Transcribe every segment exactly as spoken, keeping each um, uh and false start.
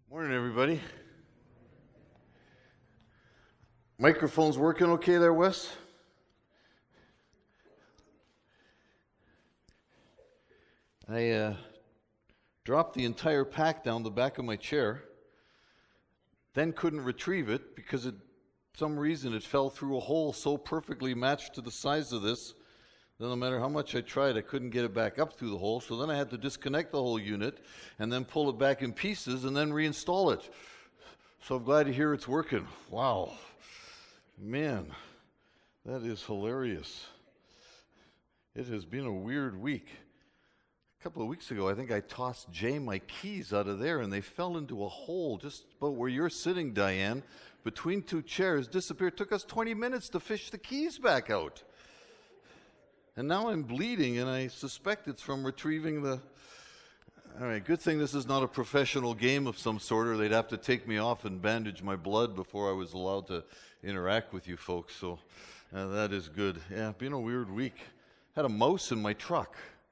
Morning, everybody. Microphone's working okay there, Wes? I uh, dropped the entire pack down the back of my chair, then couldn't retrieve it because it, for some reason it fell through a hole so perfectly matched to the size of this that no matter how much I tried, I couldn't get it back up through the hole. So then I had to disconnect the whole unit and then pull it back in pieces and then reinstall it. So I'm glad to hear it's working. Wow. Man, that is hilarious. It has been a weird week. A couple of weeks ago, I think I tossed Jay my keys out of there, and they fell into a hole just about where you're sitting, Diane, between two chairs, disappeared. It took us twenty minutes to fish the keys back out. And now I'm bleeding, and I suspect it's from retrieving the... All right, good thing this is not a professional game of some sort, or they'd have to take me off and bandage my blood before I was allowed to interact with you folks. So uh, that is good. Yeah, been a weird week. Had a mouse in my truck.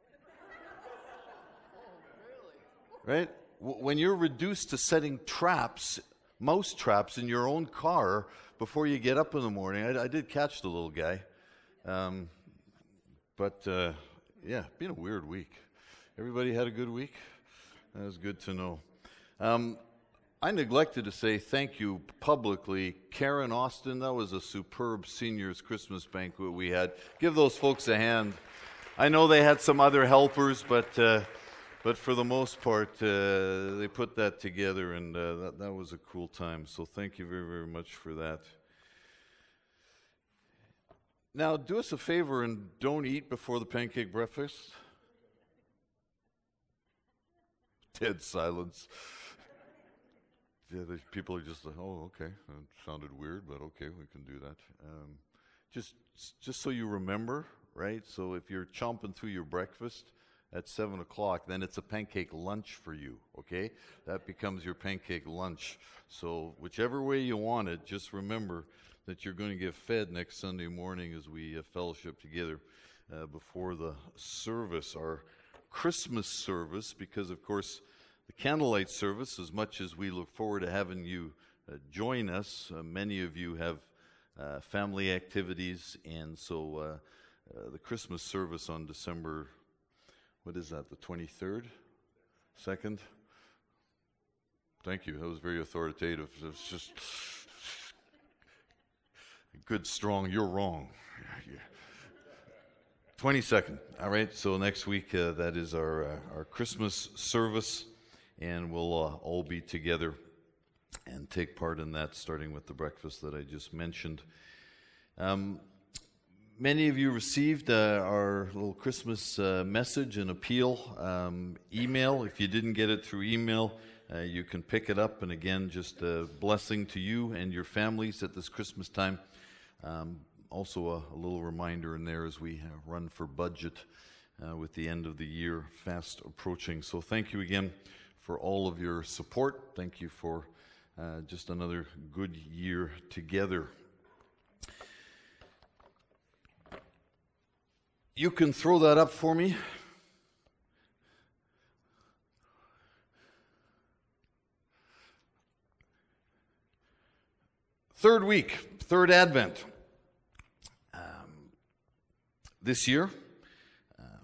Right? W- when you're reduced to setting traps, mouse traps in your own car before you get up in the morning, I, I did catch the little guy. Um, but, uh, yeah, been a weird week. Everybody had a good week? That was good to know. Um, I neglected to say thank you publicly. Karen Austin, that was a superb seniors Christmas banquet we had. Give those folks a hand. I know they had some other helpers, but uh, but for the most part, uh, they put that together, and uh, that, that was a cool time. So thank you very, very much for that. Now, do us a favor and don't eat before the pancake breakfast. Dead silence. Yeah, the people are just like, oh, okay. It sounded weird, but okay, we can do that. Um, just, just so you remember, right? So if you're chomping through your breakfast at seven o'clock, then it's a pancake lunch for you, okay? That becomes your pancake lunch. So whichever way you want it, just remember that you're going to get fed next Sunday morning as we uh, fellowship together uh, before the service, our Christmas service, because of course the candlelight service, as much as we look forward to having you uh, join us, uh, many of you have uh, family activities, and so uh, uh, the Christmas service on December, what is that, the twenty-third? Second? Thank you, that was very authoritative. It's just good, strong, you're wrong. Yeah. twenty-second, all right, so next week uh, that is our uh, our Christmas service, and we'll uh, all be together and take part in that, starting with the breakfast that I just mentioned. Um, many of you received uh, our little Christmas uh, message and appeal um, email. If you didn't get it through email, uh, you can pick it up, and again, just a blessing to you and your families at this Christmas time. Um, Also, a, a little reminder in there as we uh, run for budget uh, with the end of the year fast approaching. So thank you again for all of your support. Thank you for uh, just another good year together. You can throw that up for me. Third week, third Advent. This year, uh,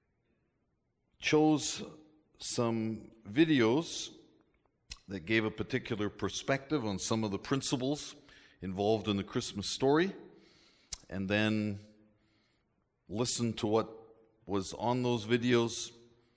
chose some videos that gave a particular perspective on some of the principles involved in the Christmas story, and then listened to what was on those videos,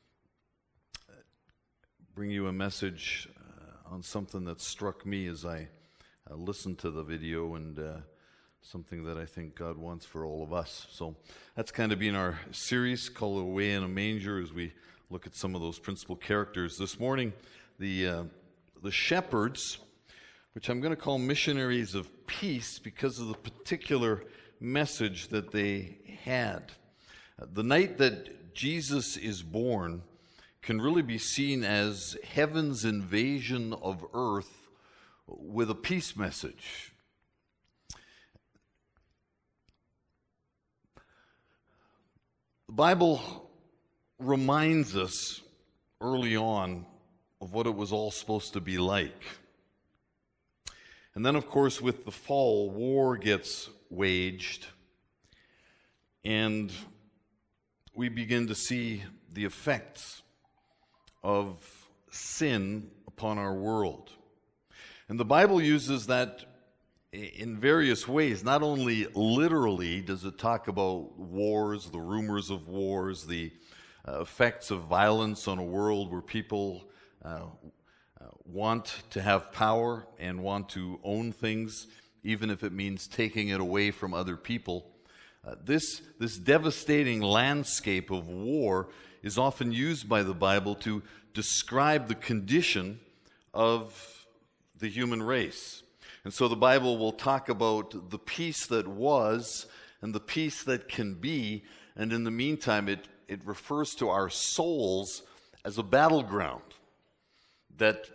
bring you a message uh, on something that struck me as I uh, listened to the video, and uh, something that I think God wants for all of us. So that's kind of been our series called Away in a Manger, as we look at some of those principal characters. This morning, the uh, the shepherds, which I'm going to call missionaries of peace because of the particular message that they had. Uh, the night that Jesus is born can really be seen as heaven's invasion of earth with a peace message. The Bible reminds us early on of what it was all supposed to be like. And then, of course, with the fall, war gets waged, and we begin to see the effects of sin upon our world. And the Bible uses that in various ways. Not only literally does it talk about wars, the rumors of wars, the uh, effects of violence on a world where people uh, uh, want to have power and want to own things, even if it means taking it away from other people. Uh, this, this devastating landscape of war is often used by the Bible to describe the condition of the human race. And so the Bible will talk about the peace that was and the peace that can be, and in the meantime, it, it refers to our souls as a battleground. That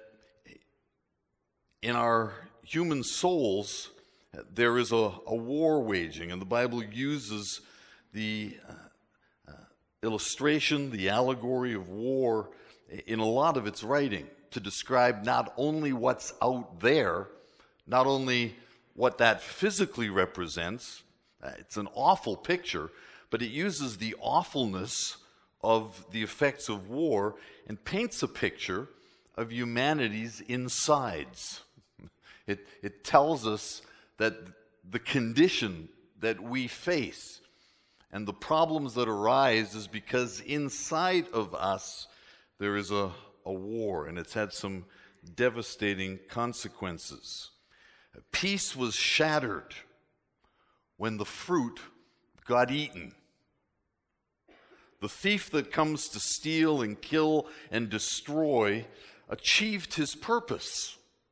in our human souls, there is a, a war waging, and the Bible uses the uh, uh, illustration, the allegory of war in a lot of its writing to describe not only what's out there, not only what that physically represents, uh, it's an awful picture, but it uses the awfulness of the effects of war and paints a picture of humanity's insides. It, it tells us that the condition that we face and the problems that arise is because inside of us there is a, a war, and it's had some devastating consequences. Peace was shattered when the fruit got eaten. The thief that comes to steal and kill and destroy achieved his purpose.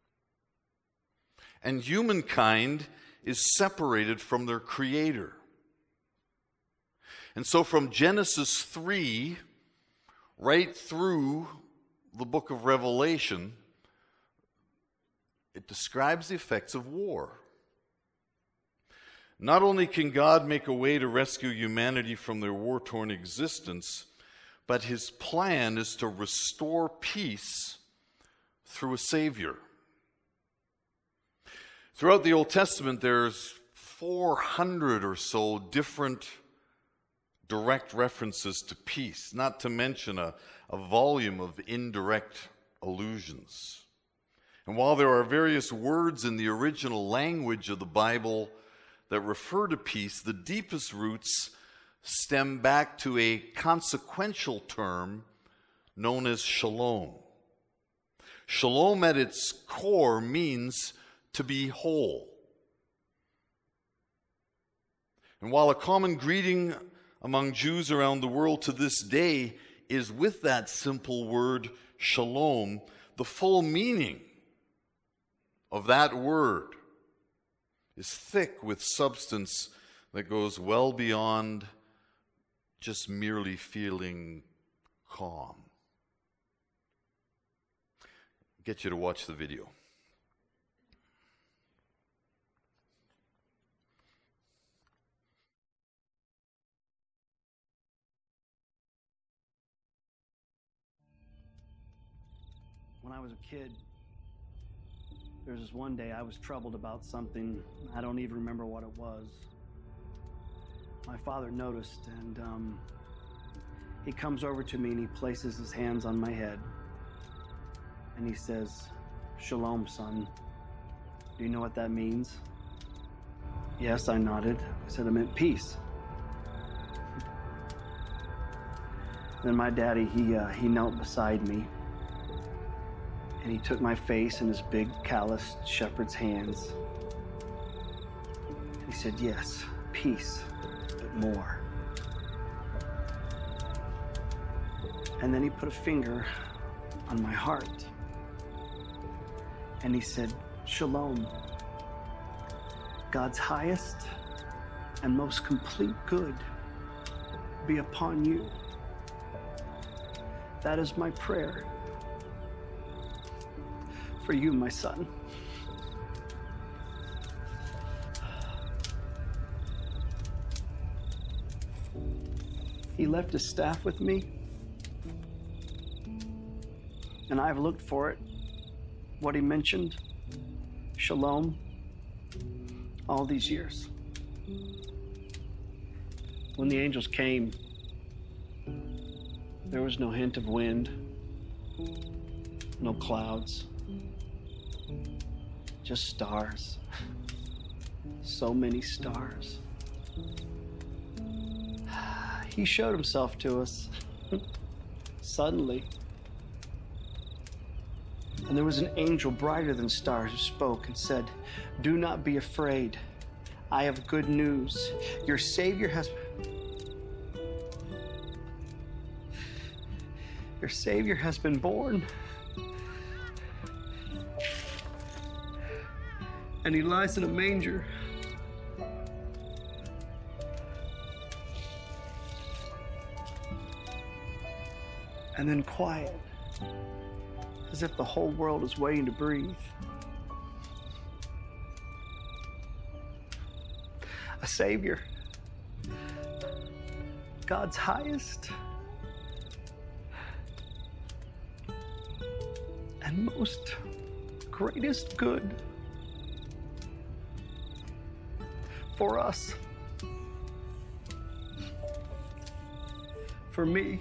And humankind is separated from their Creator. And so from Genesis three right through the book of Revelation, it describes the effects of war. Not only can God make a way to rescue humanity from their war-torn existence, but his plan is to restore peace through a Savior. Throughout the Old Testament, there's four hundred or so different direct references to peace, not to mention a, a volume of indirect allusions. And while there are various words in the original language of the Bible that refer to peace, the deepest roots stem back to a consequential term known as shalom. Shalom at its core means to be whole. And while a common greeting among Jews around the world to this day is with that simple word shalom, the full meaning of that word is thick with substance that goes well beyond just merely feeling calm. Get you to watch the video. When I was a kid, there was this one day I was troubled about something. I don't even remember what it was. My father noticed, and um, he comes over to me and he places his hands on my head. And he says, "Shalom, son. Do you know what that means?" Yes, I nodded. I said it meant peace. Then my daddy, he, uh, he knelt beside me. And he took my face in his big, calloused shepherd's hands. And he said, "Yes, peace, but more." And then he put a finger on my heart. And he said, "Shalom, God's highest and most complete good be upon you. That is my prayer for you, my son." He left his staff with me, And I've looked for it, what he mentioned, shalom, all these years. When the angels came, there was no hint of wind, no clouds, just stars. So many stars. He showed himself to us suddenly. And there was an angel brighter than stars who spoke and said, "Do not be afraid. I have good news. Your Savior has Your Savior has been born. And he lies in a manger." And then quiet, as if the whole world is waiting to breathe. A Savior, God's highest and most greatest good for us, for me.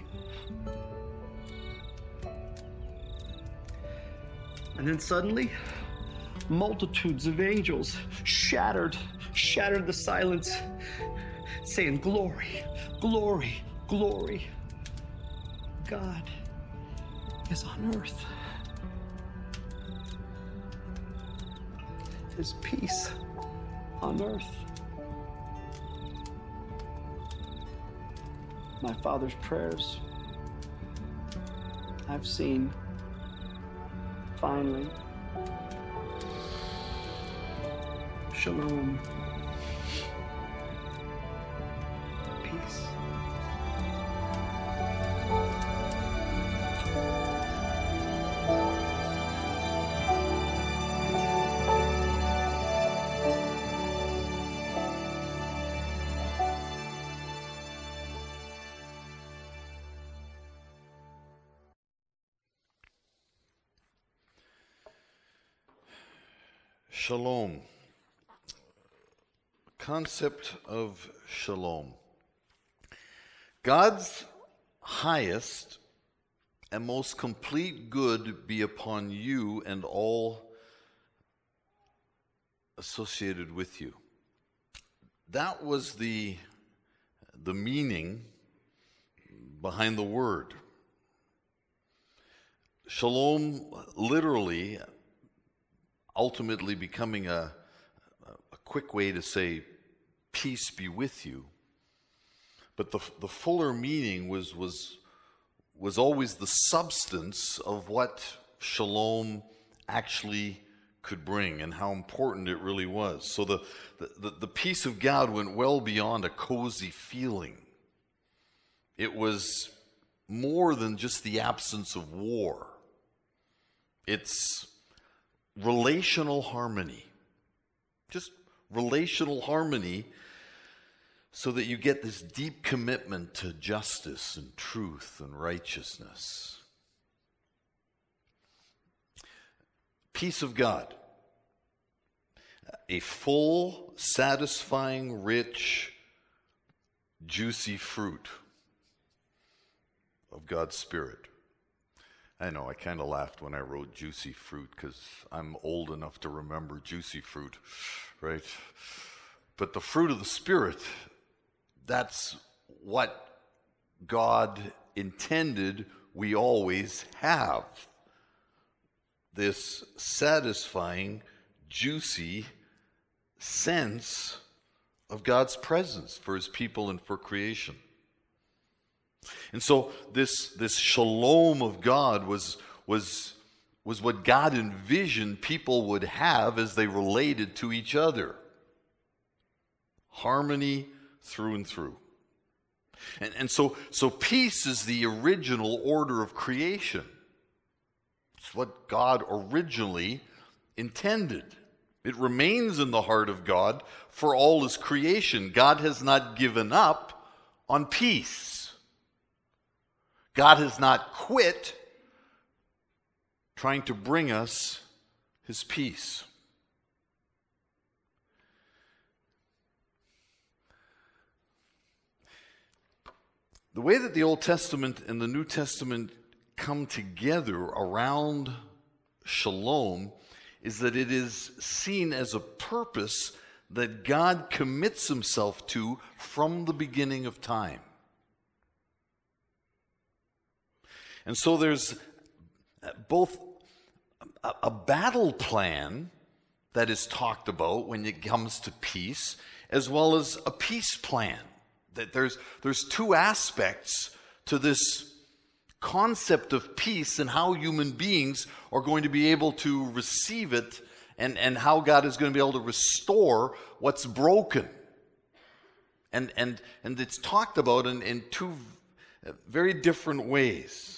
And then suddenly, multitudes of angels shattered, shattered the silence, saying, "Glory, glory, glory. God is on earth. His peace on earth." My Father's prayers, I've seen. Finally, shalom, peace. Shalom. Concept of shalom. God's highest and most complete good be upon you and all associated with you. That was the, the meaning behind the word. Shalom literally ultimately becoming a, a quick way to say, peace be with you. But the, the fuller meaning was, was, was always the substance of what shalom actually could bring and how important it really was. So the, the, the peace of God went well beyond a cozy feeling. It was more than just the absence of war. It's relational harmony. Just relational harmony so that you get this deep commitment to justice and truth and righteousness. Peace of God. A full, satisfying, rich, juicy fruit of God's Spirit. I know, I kind of laughed when I wrote juicy fruit because I'm old enough to remember juicy fruit, right? But the fruit of the Spirit, that's what God intended we always have. This satisfying, juicy sense of God's presence for his people and for creation. And so this, this shalom of God was, was, was what God envisioned people would have as they related to each other. Harmony through and through. And, and so, so peace is the original order of creation. It's what God originally intended. It remains in the heart of God for all his creation. God has not given up on peace. God has not quit trying to bring us his peace. The way that the Old Testament and the New Testament come together around shalom is that it is seen as a purpose that God commits himself to from the beginning of time. And so there's both a battle plan that is talked about when it comes to peace, as well as a peace plan. That there's, there's two aspects to this concept of peace and how human beings are going to be able to receive it, and, and how God is going to be able to restore what's broken. And, and, and it's talked about in, in two very different ways.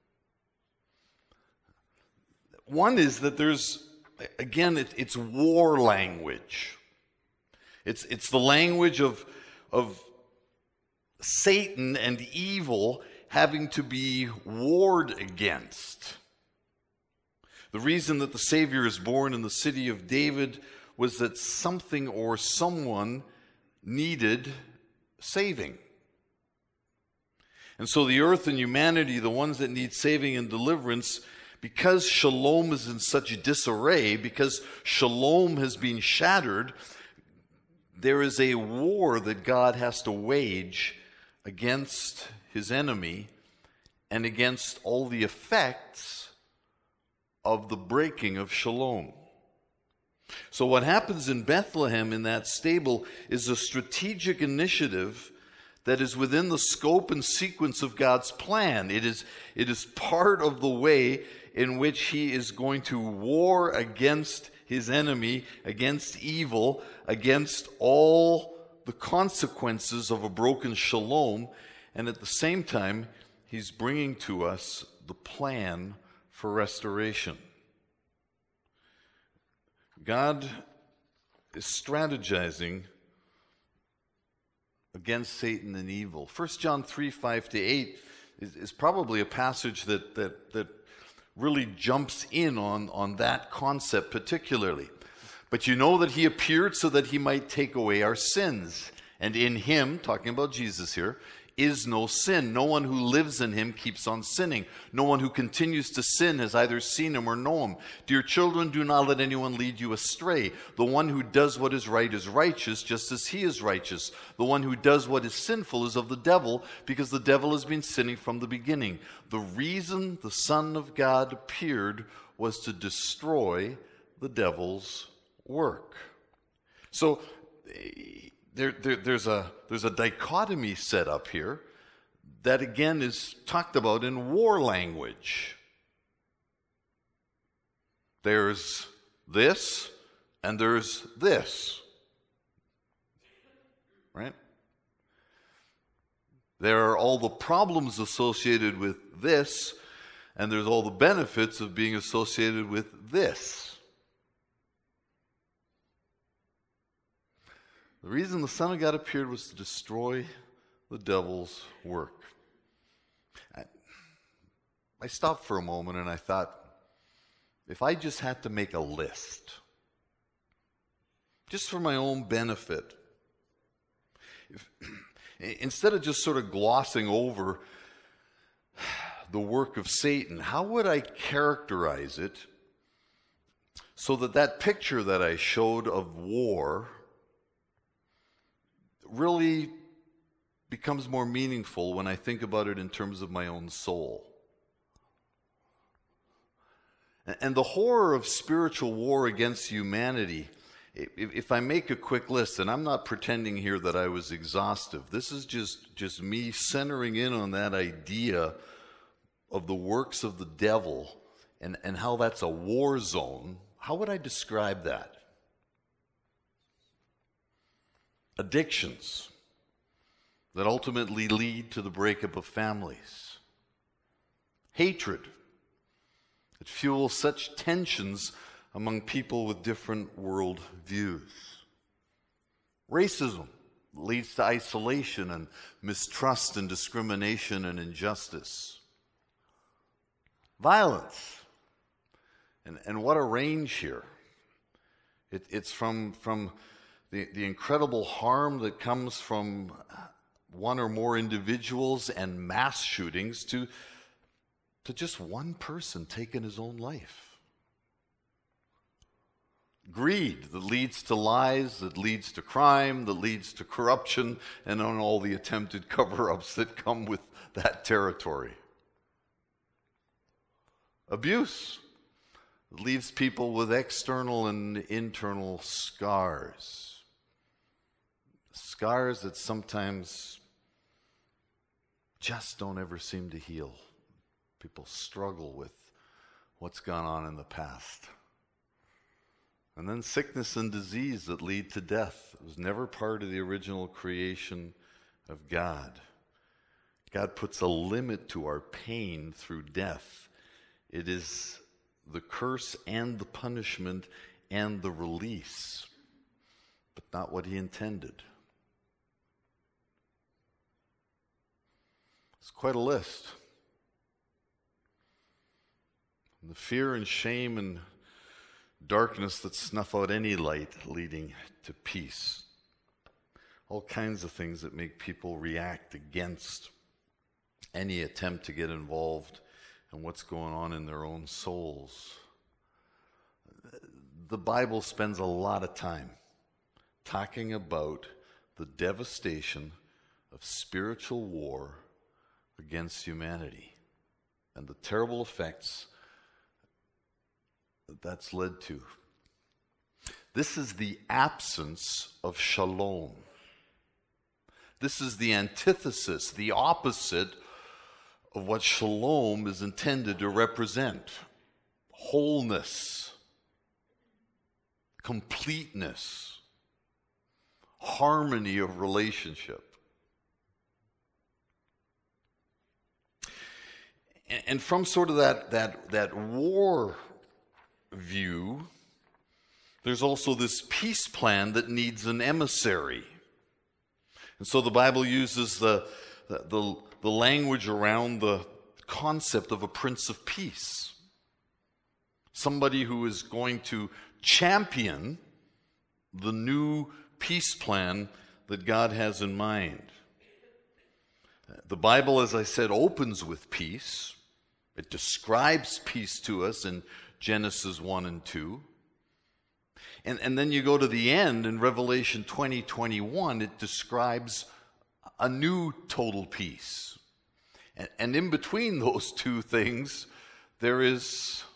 One is that there's, again, it, it's war language. It's, it's the language of, of Satan and evil having to be warred against. The reason that the Savior is born in the city of David was that something or someone needed saving. And so the earth and humanity, the ones that need saving and deliverance, because shalom is in such disarray, because shalom has been shattered, there is a war that God has to wage against his enemy and against all the effects of the breaking of shalom. So what happens in Bethlehem in that stable is a strategic initiative that is within the scope and sequence of God's plan. It is, it is part of the way in which he is going to war against his enemy, against evil, against all the consequences of a broken shalom, and at the same time, he's bringing to us the plan for restoration. God is strategizing against Satan and evil. First John three, five to eight is, is probably a passage that, that, that really jumps in on, on that concept particularly. But you know that he appeared so that he might take away our sins. And in him, talking about Jesus here, is no sin. No one who lives in him keeps on sinning. No one who continues to sin has either seen him or known him. Dear children, do not let anyone lead you astray. The one who does what is right is righteous, just as he is righteous. The one who does what is sinful is of the devil, because the devil has been sinning from the beginning. The reason the Son of God appeared was to destroy the devil's work. So there, there, there's a there's a dichotomy set up here that again is talked about in war language. There's this and there's this, right? There are all the problems associated with this, and there's all the benefits of being associated with this. The reason the Son of God appeared was to destroy the devil's work. I, I stopped for a moment and I thought, if I just had to make a list, just for my own benefit, if, instead of just sort of glossing over the work of Satan, how would I characterize it so that that picture that I showed of war really becomes more meaningful when I think about it in terms of my own soul? And the horror of spiritual war against humanity, if I make a quick list, and I'm not pretending here that I was exhaustive, this is just, just me centering in on that idea of the works of the devil and, and how that's a war zone. How would I describe that? Addictions that ultimately lead to the breakup of families. Hatred that fuels such tensions among people with different world views. Racism leads to isolation and mistrust and discrimination and injustice. Violence And, and what a range here. It, it's from, from the, the incredible harm that comes from one or more individuals and mass shootings to, to just one person taking his own life. Greed that leads to lies, that leads to crime, that leads to corruption, and on all the attempted cover-ups that come with that territory. Abuse leaves people with external and internal scars. Scars that sometimes just don't ever seem to heal. People struggle with what's gone on in the past. And then sickness and disease that lead to death. It was never part of the original creation of God. God puts a limit to our pain through death. It is the curse and the punishment and the release, but not what he intended. It's quite a list. And the fear and shame and darkness that snuff out any light leading to peace. All kinds of things that make people react against any attempt to get involved in what's going on in their own souls. The Bible spends a lot of time talking about the devastation of spiritual war against humanity and the terrible effects that that's led to. This is the absence of shalom. This is the antithesis, the opposite of what shalom is intended to represent. Wholeness, completeness, harmony of relationship. And from sort of that, that, that war view, there's also this peace plan that needs an emissary. And so the Bible uses the, the, the, the language around the concept of a Prince of Peace. Somebody who is going to champion the new peace plan that God has in mind. The Bible, as I said, opens with peace. It describes peace to us in Genesis one and two. And, and then you go to the end in Revelation twenty, twenty-one, it describes a new total peace. And, and in between those two things, there is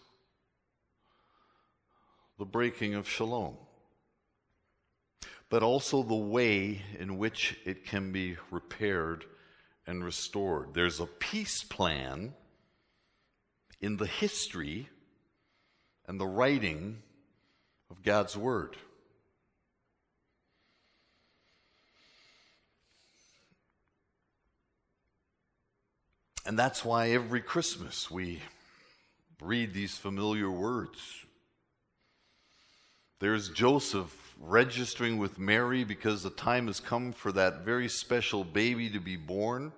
the breaking of shalom, but also the way in which it can be repaired and restored. There's a peace plan in the history and the writing of God's Word. And that's why every Christmas we read these familiar words. There's Joseph registering with Mary because the time has come for that very special baby to be born.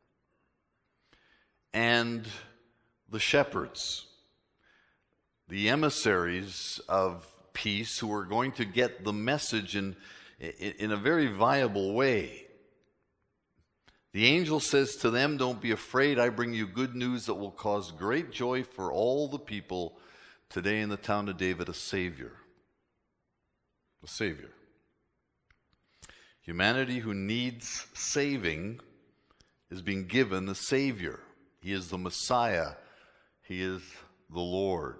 And the shepherds, the emissaries of peace, who are going to get the message in, in a very viable way. The angel says to them, "Don't be afraid, I bring you good news that will cause great joy for all the people. Today in the town of David, a Savior." A Savior. Humanity who needs saving is being given a Savior. He is the Messiah. He is the Lord.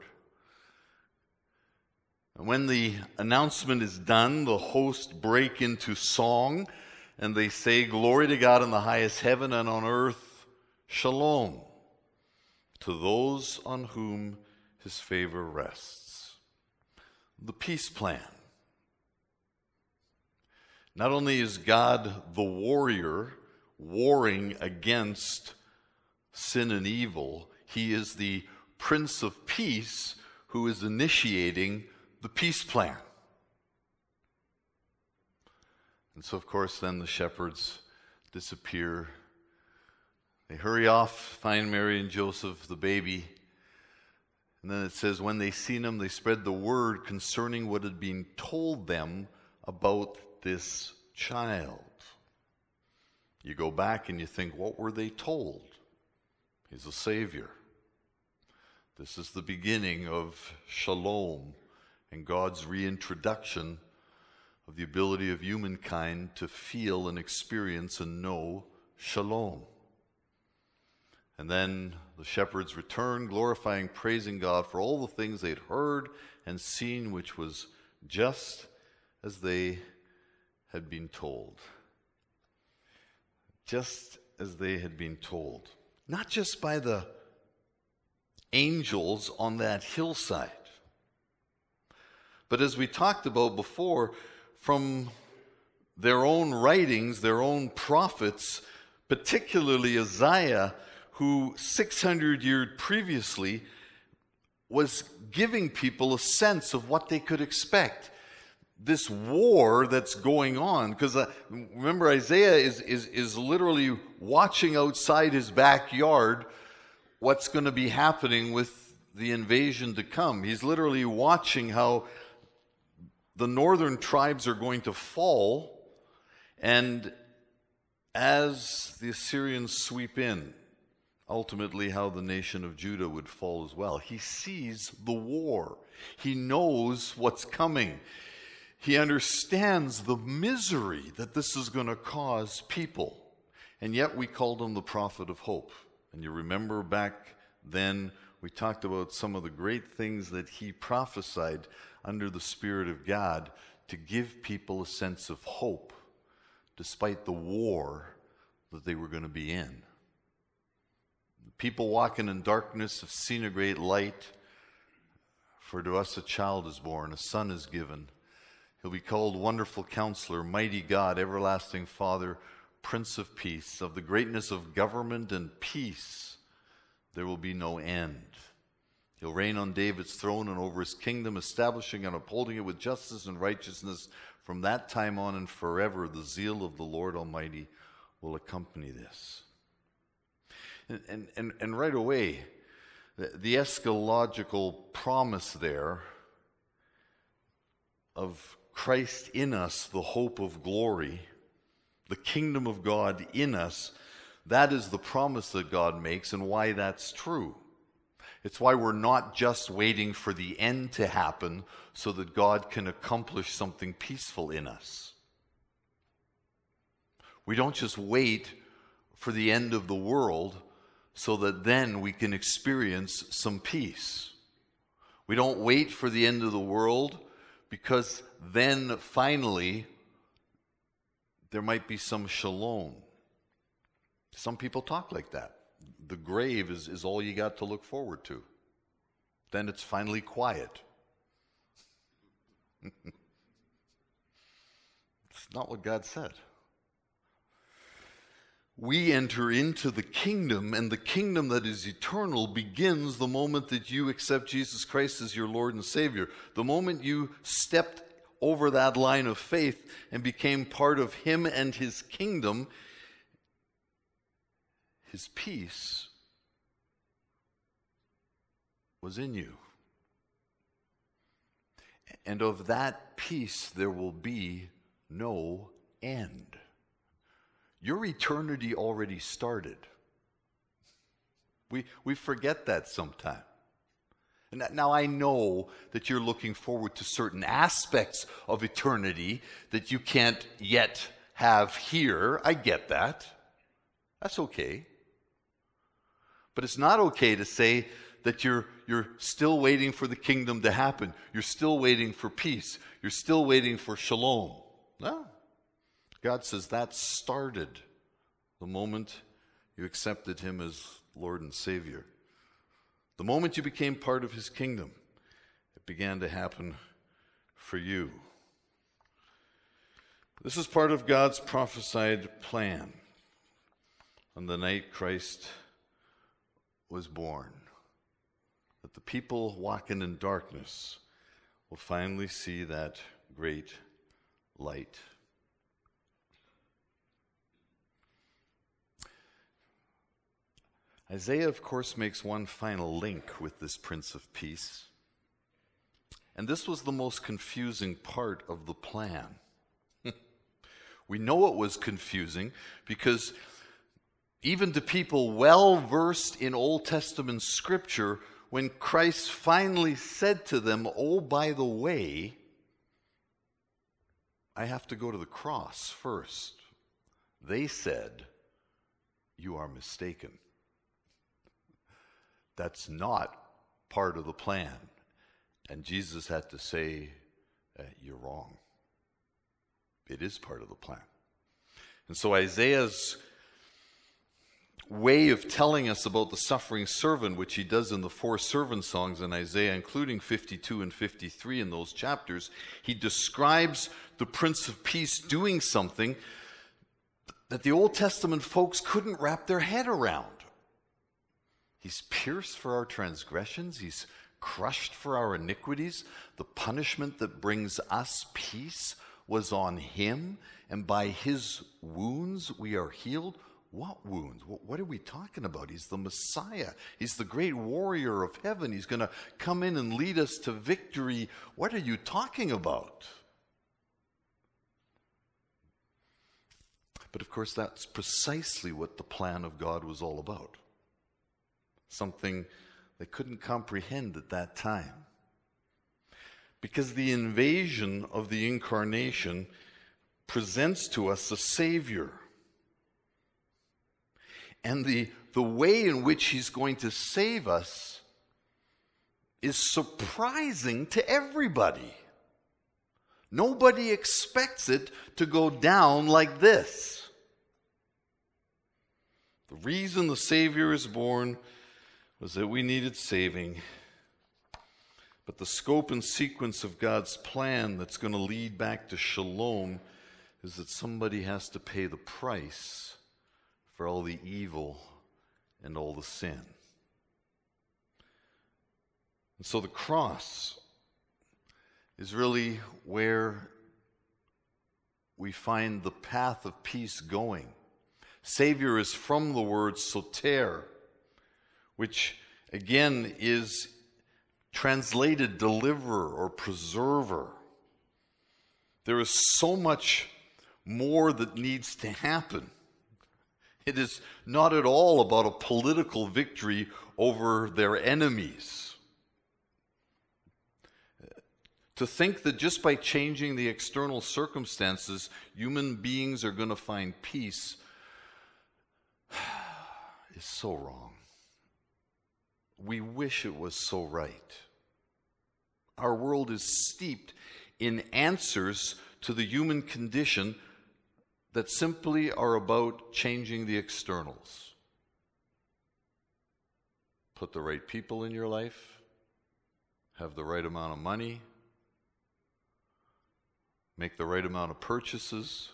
And when the announcement is done, the host break into song, and they say, "Glory to God in the highest heaven, and on earth, shalom, to those on whom his favor rests." The peace plan. Not only is God the warrior warring against sin and evil, he is the Prince of Peace who is initiating the peace plan. And so, of course, then the shepherds disappear. They hurry off, find Mary and Joseph, the baby, And then it says, when they seen him, they spread the word concerning what had been told them about this child. You go back and you think, what were they told? He's a Savior. This is the beginning of Shalom and God's reintroduction of the ability of humankind to feel and experience and know Shalom. And then the shepherds returned, glorifying, praising God for all the things they'd heard and seen, which was just as they had been told. Just as they had been told. Not just by the angels on that hillside, but as we talked about before, from their own writings, their own prophets, particularly Isaiah, who six hundred years previously was giving people a sense of what they could expect. This war that's going on, because uh, remember Isaiah is, is, is literally watching outside his backyard what's going to be happening with the invasion to come. He's literally watching how the northern tribes are going to fall, and as the Assyrians sweep in, ultimately how the nation of Judah would fall as well. He sees the war. He knows what's coming. He understands the misery that this is going to cause people. And yet we called him the prophet of hope. And you remember back then we talked about some of the great things that he prophesied under the Spirit of God to give people a sense of hope despite the war that they were going to be in. People walking in darkness have seen a great light. For to us a child is born, a son is given. He'll be called Wonderful Counselor, Mighty God, Everlasting Father, Prince of Peace. Of the greatness of government and peace there will be no end. He'll reign on David's throne and over his kingdom, establishing and upholding it with justice and righteousness from that time on and forever. The zeal of the Lord Almighty will accompany this. And, and, and, and right away, the, the eschatological promise there of Christ in us, the hope of glory, the kingdom of God in us, that is the promise that God makes, and why that's true. It's why we're not just waiting for the end to happen so that God can accomplish something peaceful in us. We don't just wait for the end of the world so that then we can experience some peace. We don't wait for the end of the world because then finally there might be some shalom. Some people talk like that. The grave is, is all you got to look forward to. Then it's finally quiet. It's not what God said. We enter into the kingdom, and the kingdom that is eternal begins the moment that you accept Jesus Christ as your Lord and Savior. The moment you stepped over that line of faith and became part of Him and His kingdom, His peace was in you. And of that peace there will be no end. Your eternity already started. We, we forget that sometimes. And now I know that you're looking forward to certain aspects of eternity that you can't yet have here. I get that. That's okay. But it's not okay to say that you're, you're still waiting for the kingdom to happen. You're still waiting for peace. You're still waiting for shalom. No. God says that started the moment you accepted Him as Lord and Savior. The moment you became part of His kingdom, it began to happen for you. This is part of God's prophesied plan on the night Christ was born, that the people walking in darkness will finally see that great light. Isaiah, of course, makes one final link with this Prince of Peace. And this was the most confusing part of the plan. We know it was confusing because even to people well versed in Old Testament scripture, when Christ finally said to them, "Oh, by the way, I have to go to the cross first," they said, "You are mistaken. That's not part of the plan." And Jesus had to say, uh, "You're wrong. It is part of the plan." And so Isaiah's way of telling us about the suffering servant, which he does in the four servant songs in Isaiah, including fifty-two and fifty-three in those chapters, he describes the Prince of Peace doing something that the Old Testament folks couldn't wrap their head around. He's pierced for our transgressions. He's crushed for our iniquities. The punishment that brings us peace was on him, and by his wounds we are healed. What wounds? What are we talking about? He's the Messiah. He's the great warrior of heaven. He's going to come in and lead us to victory. What are you talking about? But of course, that's precisely what the plan of God was all about. Something they couldn't comprehend at that time. Because the invasion of the incarnation presents to us a Savior. And the, the way in which he's going to save us is surprising to everybody. Nobody expects it to go down like this. The reason the Savior is born was that we needed saving. But the scope and sequence of God's plan that's going to lead back to shalom is that somebody has to pay the price for all the evil and all the sin. And so the cross is really where we find the path of peace going. Savior is from the word soter, which again is translated deliverer or preserver. There is so much more that needs to happen. It is not at all about a political victory over their enemies. To think that just by changing the external circumstances, human beings are going to find peace is so wrong. We wish it was so right. Our world is steeped in answers to the human condition that simply are about changing the externals. Put the right people in your life, have the right amount of money, make the right amount of purchases,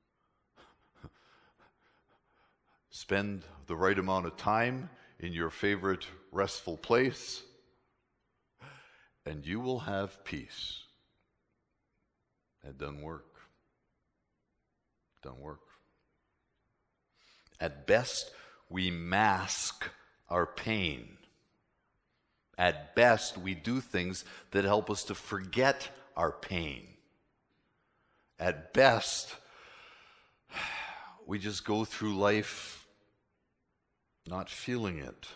spend the right amount of time in your favorite restful place, and you will have peace. It doesn't work. It doesn't work. At best, we mask our pain. At best, we do things that help us to forget our pain. At best, we just go through life not feeling it.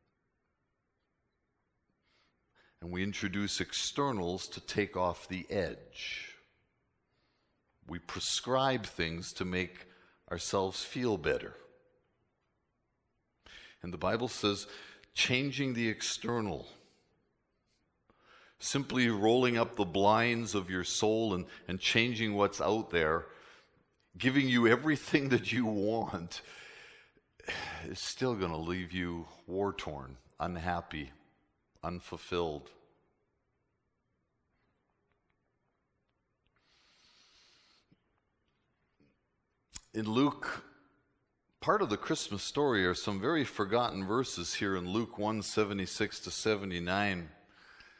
And we introduce externals to take off the edge. We prescribe things to make ourselves feel better. And the Bible says, changing the external, simply rolling up the blinds of your soul and, and changing what's out there, giving you everything that you want, is still going to leave you war-torn, unhappy, unfulfilled. In Luke, part of the Christmas story are some very forgotten verses here in Luke one, seventy-six to seventy-nine,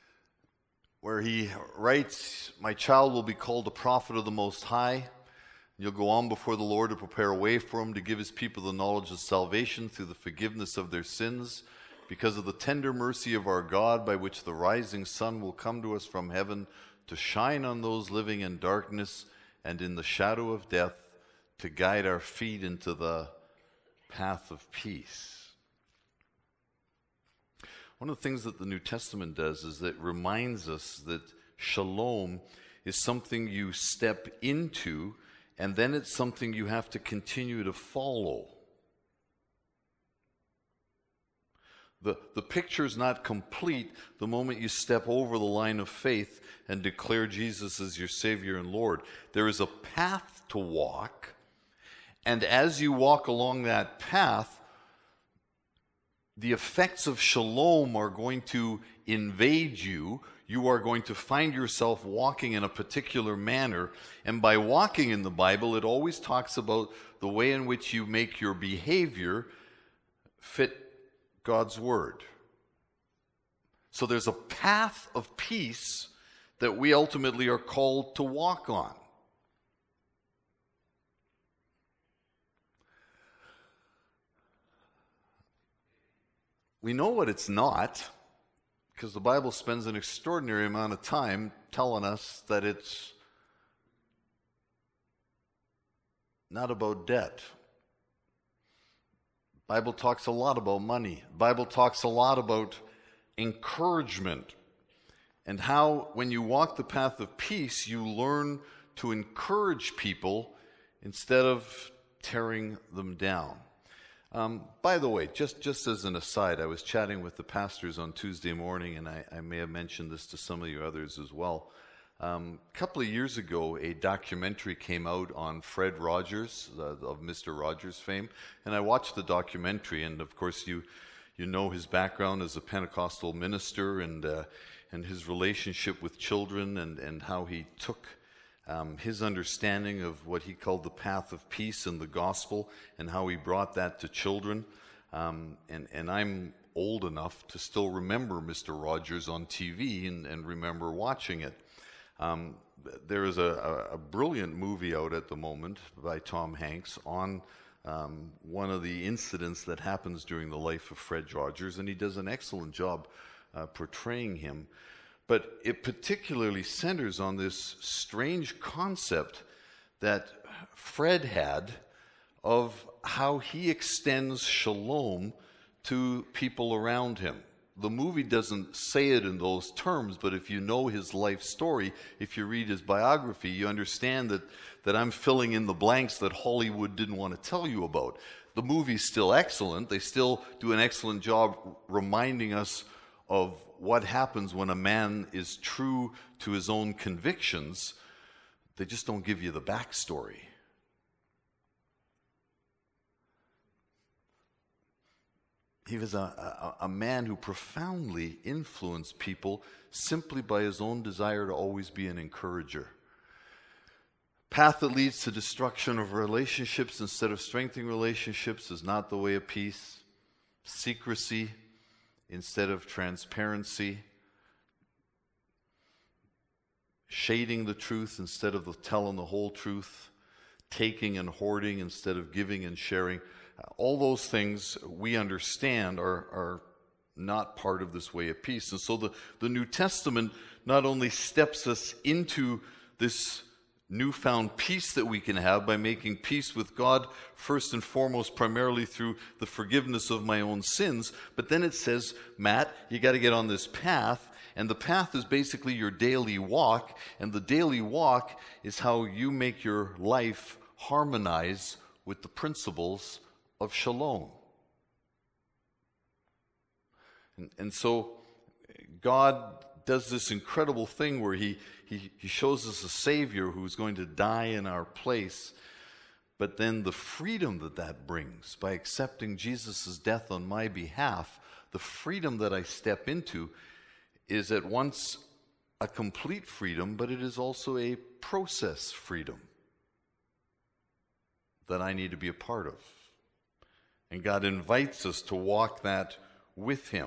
where he writes, "My child will be called a prophet of the Most High. You'll go on before the Lord to prepare a way for him, to give his people the knowledge of salvation through the forgiveness of their sins, because of the tender mercy of our God, by which the rising sun will come to us from heaven, to shine on those living in darkness and in the shadow of death, to guide our feet into the path of peace. One of the things that the New Testament does is that it reminds us that shalom is something you step into, and then it's something you have to continue to follow. The, the picture is not complete the moment you step over the line of faith and declare Jesus as your Savior and Lord. There is a path to walk, and as you walk along that path, the effects of shalom are going to invade you. You are going to find yourself walking in a particular manner. And by walking in the Bible, it always talks about the way in which you make your behavior fit God's Word. So there's a path of peace that we ultimately are called to walk on. We know what it's not, because the Bible spends an extraordinary amount of time telling us that it's not about debt. The Bible talks a lot about money. The Bible talks a lot about encouragement, and how when you walk the path of peace, you learn to encourage people instead of tearing them down. Um, by the way, just, just as an aside, I was chatting with the pastors on Tuesday morning, and I, I may have mentioned this to some of you others as well. Um, a couple of years ago, a documentary came out on Fred Rogers, uh, of Mister Rogers fame, and I watched the documentary, and of course you you know his background as a Pentecostal minister, and uh, and his relationship with children, and, and how he took Um, his understanding of what he called the path of peace in the gospel, and how he brought that to children. Um, and, and I'm old enough to still remember Mister Rogers on T V, and, and remember watching it. Um, there is a, a, a brilliant movie out at the moment by Tom Hanks on um, one of the incidents that happens during the life of Fred Rogers, and he does an excellent job uh, portraying him. But it particularly centers on this strange concept that Fred had of how he extends shalom to people around him. The movie doesn't say it in those terms, but if you know his life story, if you read his biography, you understand that, that I'm filling in the blanks that Hollywood didn't want to tell you about. The movie's still excellent. They still do an excellent job reminding us of what happens when a man is true to his own convictions. They just don't give you the backstory. He was a, a, a man who profoundly influenced people simply by his own desire to always be an encourager. Path that leads to destruction of relationships instead of strengthening relationships is not the way of peace. Secrecy instead of transparency, shading the truth instead of the telling the whole truth, taking and hoarding instead of giving and sharing. All those things we understand are, are not part of this way of peace. And so the, the New Testament not only steps us into this newfound peace that we can have by making peace with God first and foremost, primarily through the forgiveness of my own sins. But then it says, Matt, you got to get on this path, and the path is basically your daily walk, and the daily walk is how you make your life harmonize with the principles of shalom. And, and so God does this incredible thing where he, he, he shows us a Savior who's going to die in our place. But then the freedom that that brings by accepting Jesus' death on my behalf, the freedom that I step into is at once a complete freedom, but it is also a process freedom that I need to be a part of. And God invites us to walk that with Him.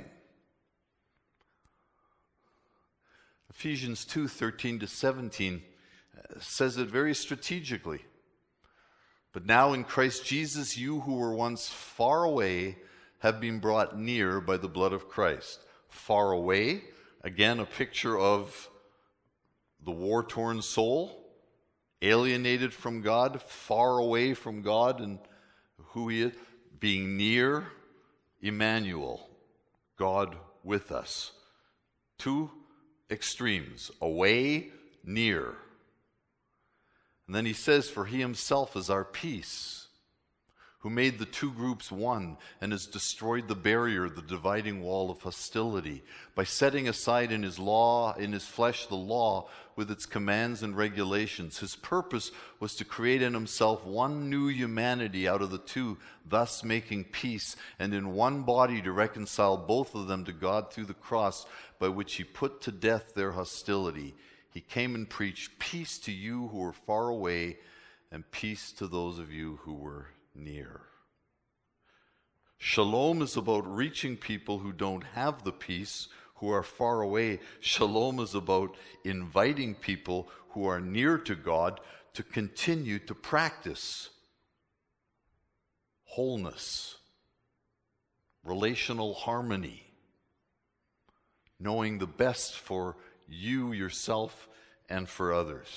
Ephesians two, thirteen to seventeen says it very strategically. But now in Christ Jesus, you who were once far away have been brought near by the blood of Christ. Far away, again, a picture of the war-torn soul, alienated from God, far away from God and who he is. Being near, Emmanuel, God with us. Two extremes, away, near. And then he says, for he himself is our peace, who made the two groups one and has destroyed the barrier, the dividing wall of hostility, by setting aside in his law, in his flesh, the law with its commands and regulations. His purpose was to create in himself one new humanity out of the two, thus making peace, and in one body to reconcile both of them to God through the cross, by which he put to death their hostility. He came and preached peace to you who were far away, and peace to those of you who were near. Shalom is about reaching people who don't have the peace, who are far away. Shalom is about inviting people who are near to God to continue to practice wholeness, relational harmony, knowing the best for you, yourself, and for others.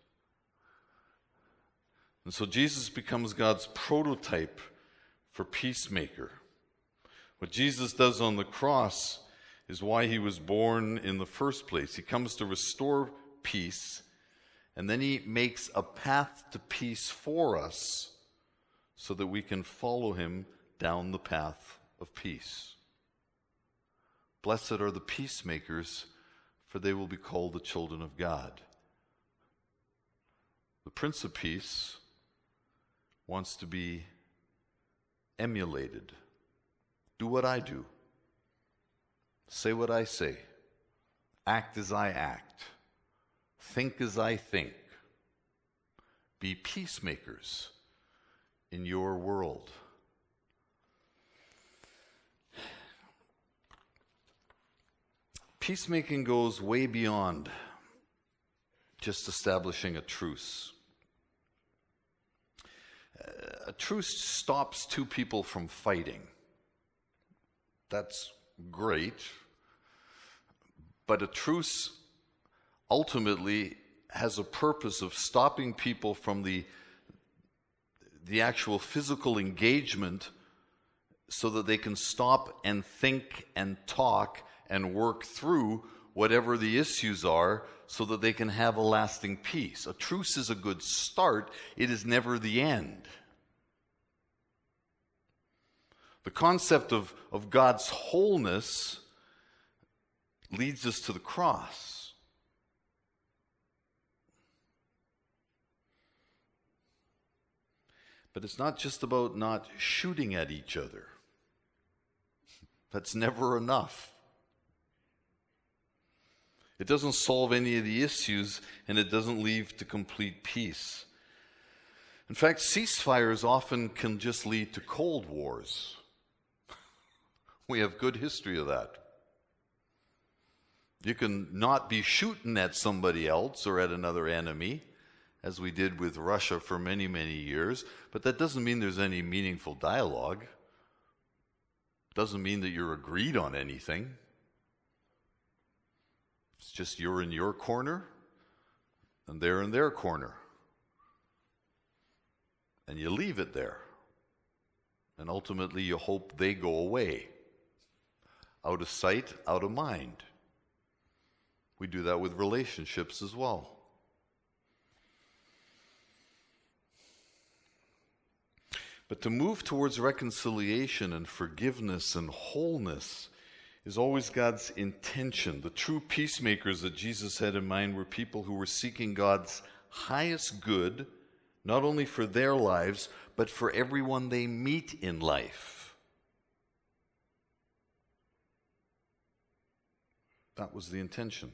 And so Jesus becomes God's prototype for peacemaker. What Jesus does on the cross is why he was born in the first place. He comes to restore peace, and then he makes a path to peace for us so that we can follow him down the path of peace. Blessed are the peacemakers, for they will be called the children of God. The Prince of Peace wants to be emulated. Do what I do. Say what I say. Act as I act. Think as I think. Be peacemakers in your world. Peacemaking goes way beyond just establishing a truce. A truce stops two people from fighting. That's great. But a truce ultimately has a purpose of stopping people from the, the actual physical engagement so that they can stop and think and talk and work through whatever the issues are so that they can have a lasting peace. A truce is a good start. It is never the end. The concept of, of God's wholeness leads us to the cross. But it's not just about not shooting at each other. That's never enough. It doesn't solve any of the issues, and it doesn't lead to complete peace. In fact, ceasefires often can just lead to cold wars. We have good history of that. You can not be shooting at somebody else or at another enemy, as we did with Russia for many, many years, but that doesn't mean there's any meaningful dialogue. Doesn't mean that you're agreed on anything. It's just you're in your corner, and they're in their corner. And you leave it there. And ultimately you hope they go away. Out of sight, out of mind. We do that with relationships as well. But to move towards reconciliation and forgiveness and wholeness is always God's intention. The true peacemakers that Jesus had in mind were people who were seeking God's highest good, not only for their lives, but for everyone they meet in life. That was the intention.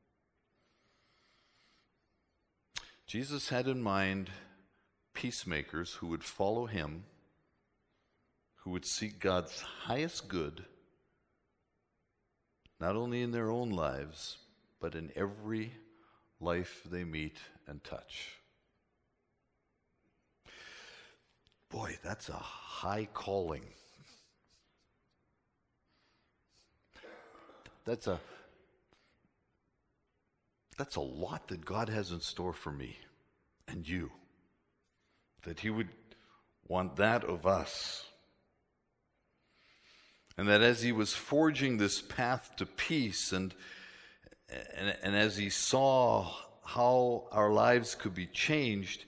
Jesus had in mind peacemakers who would follow him, who would seek God's highest good, not only in their own lives, but in every life they meet and touch. Boy, that's a high calling. That's a that's a lot that God has in store for me and you. That He would want that of us. And that as He was forging this path to peace, and and, and as He saw how our lives could be changed,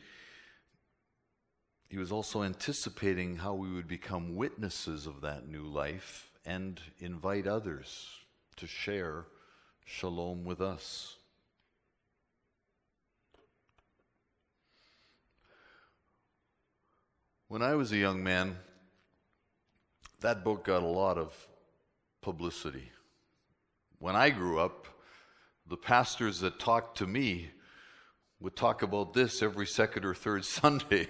He was also anticipating how we would become witnesses of that new life and invite others to share shalom with us. When I was a young man, that book got a lot of publicity. When I grew up, the pastors that talked to me would talk about this every second or third Sunday.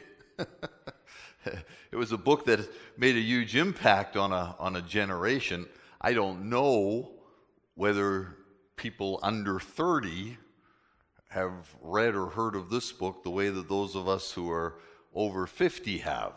It was a book that made a huge impact on a on a generation. I don't know whether people under thirty have read or heard of this book the way that those of us who are over fifty have.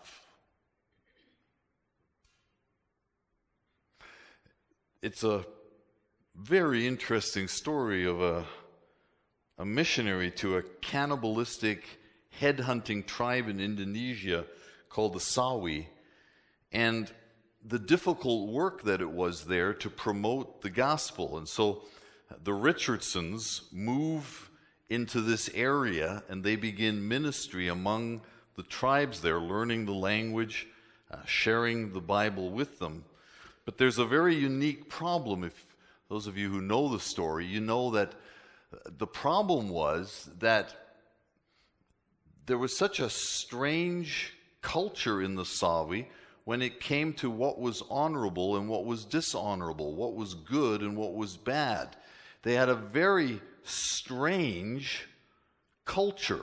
It's a very interesting story of a, a missionary to a cannibalistic headhunting tribe in Indonesia called the Sawi, and the difficult work that it was there to promote the gospel. And so the Richardsons move into this area and they begin ministry among the tribes there, learning the language, uh, sharing the Bible with them. But there's a very unique problem. If those of you who know the story, you know that the problem was that there was such a strange culture in the Sawi when it came to what was honorable and what was dishonorable, what was good and what was bad. They had a very strange culture.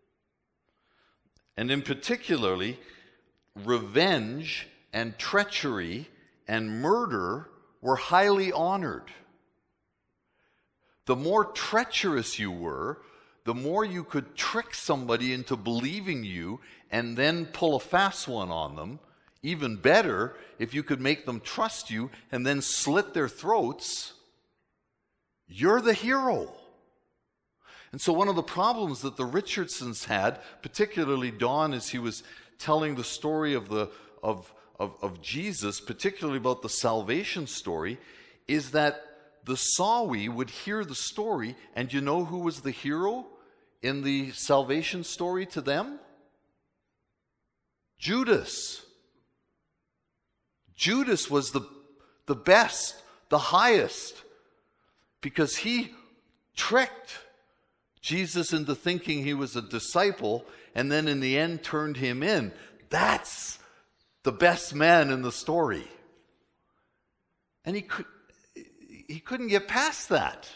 And in particularly, revenge and treachery and murder were highly honored. The more treacherous you were, the more you could trick somebody into believing you and then pull a fast one on them. Even better, if you could make them trust you and then slit their throats, you're the hero. And so one of the problems that the Richardsons had, particularly Don as he was telling the story of the of, of, of Jesus, particularly about the salvation story, is that the Sawi would hear the story, and you know who was the hero in the salvation story to them? Judas. Judas was the, the best, the highest, because he tricked Jesus into thinking he was a disciple, and then in the end turned him in. That's the best man in the story. And he could, he couldn't get past that.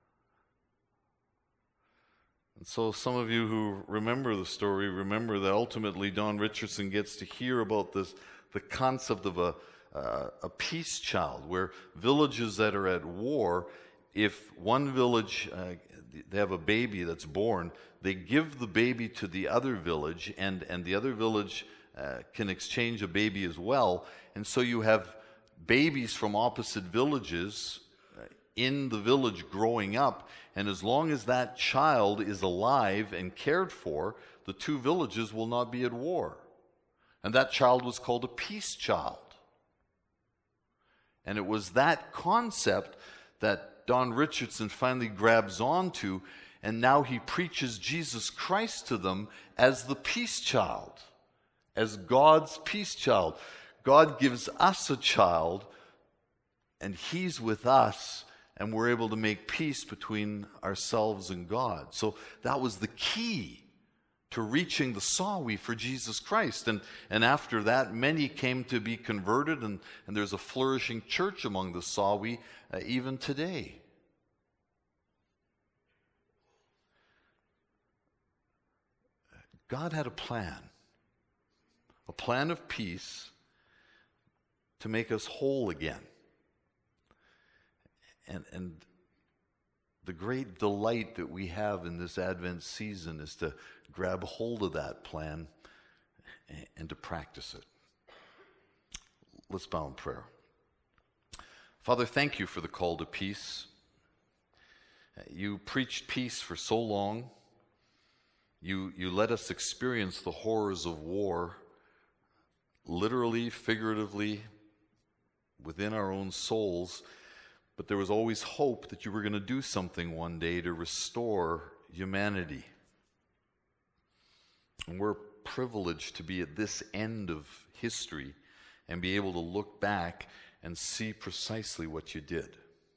And so some of you who remember the story remember that ultimately Don Richardson gets to hear about this, the concept of a, uh, a peace child, where villages that are at war, if one village, uh, they have a baby that's born, they give the baby to the other village, and, and the other village uh, can exchange a baby as well. And so you have babies from opposite villages uh, in the village growing up, and as long as that child is alive and cared for, the two villages will not be at war. And that child was called a peace child. And it was that concept that Don Richardson finally grabs onto, and now he preaches Jesus Christ to them as the peace child, as God's peace child. God gives us a child, and He's with us, and we're able to make peace between ourselves and God. So that was the key to reaching the Sawi for Jesus Christ. And, and after that, many came to be converted, and, and there's a flourishing church among the Sawi uh, even today. God had a plan, a plan of peace to make us whole again. And, and the great delight that we have in this Advent season is to grab hold of that plan and to practice it. Let's bow in prayer. Father, thank you for the call to peace. You preached peace for so long. You, you let us experience the horrors of war, literally, figuratively, within our own souls. But there was always hope that you were going to do something one day to restore humanity. And we're privileged to be at this end of history and be able to look back and see precisely what you did.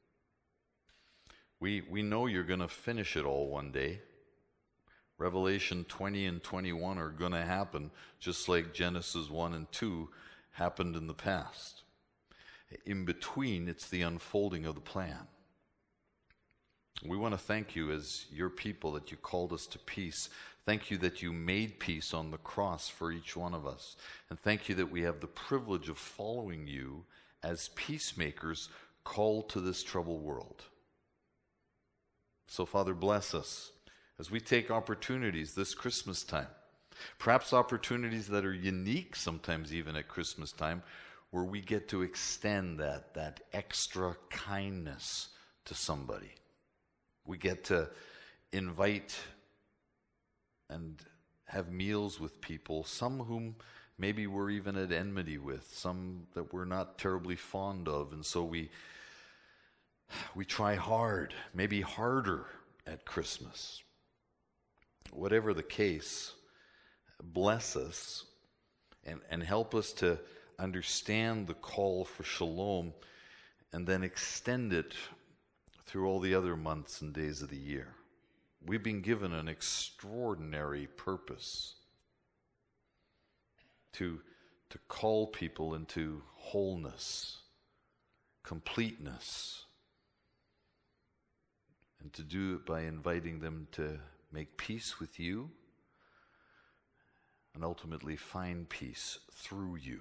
We, we know you're going to finish it all one day. Revelation twenty and twenty-one are going to happen just like Genesis one and two happened in the past. In between, it's the unfolding of the plan. We want to thank you as your people that you called us to peace. Thank you that you made peace on the cross for each one of us. And thank you that we have the privilege of following you as peacemakers called to this troubled world. So, Father, bless us as we take opportunities this Christmas time, perhaps opportunities that are unique sometimes even at Christmas time, where we get to extend that, that extra kindness to somebody. We get to invite and have meals with people, some whom maybe we're even at enmity with, some that we're not terribly fond of, and so we we try hard, maybe harder at Christmas. Whatever the case, bless us and, and help us to understand the call for shalom and then extend it through all the other months and days of the year. We've been given an extraordinary purpose to, to call people into wholeness, completeness, and to do it by inviting them to make peace with you and ultimately find peace through you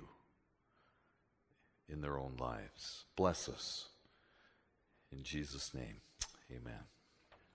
in their own lives. Bless us. In Jesus' name, amen.